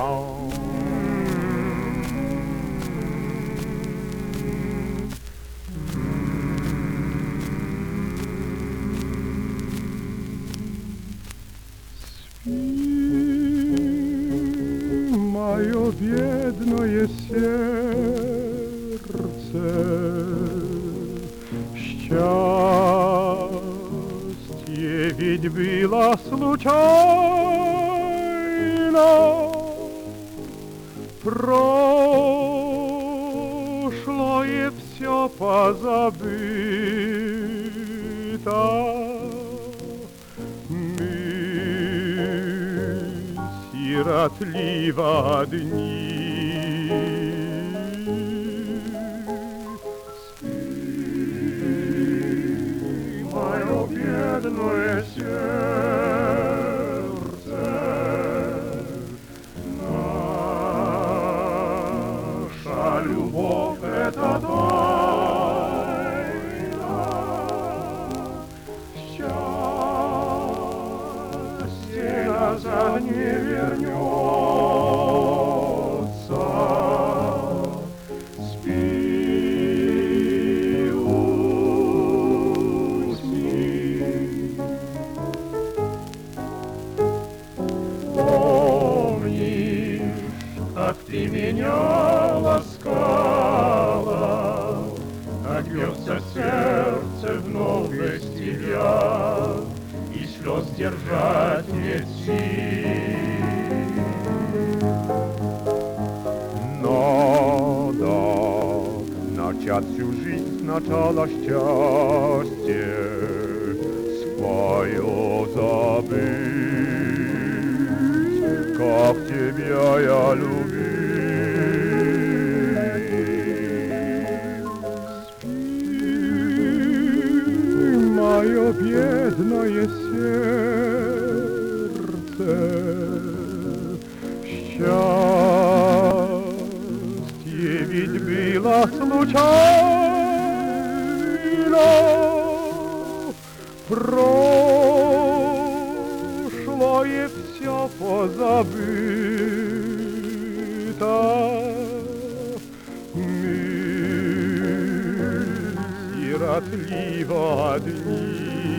Мое бедное сердце, счастье ведь было случайно, прошлое все позабыто. Сиротливо одни. Спи, мое бедное сердце, наша любовь — это тайна. Счастье назад не вернется. Спи, усни. Помнишь, как ты меня ласкала, как бьется сердце вновь без тебя, и слез держать нет сил. Надо начать всю жизнь сначала, счастье свое забыть, как тебя я любил. Спи, мое бедное сердце, счастье ведь было случайно, прошлое все позабыто. Мы сиротливо одни.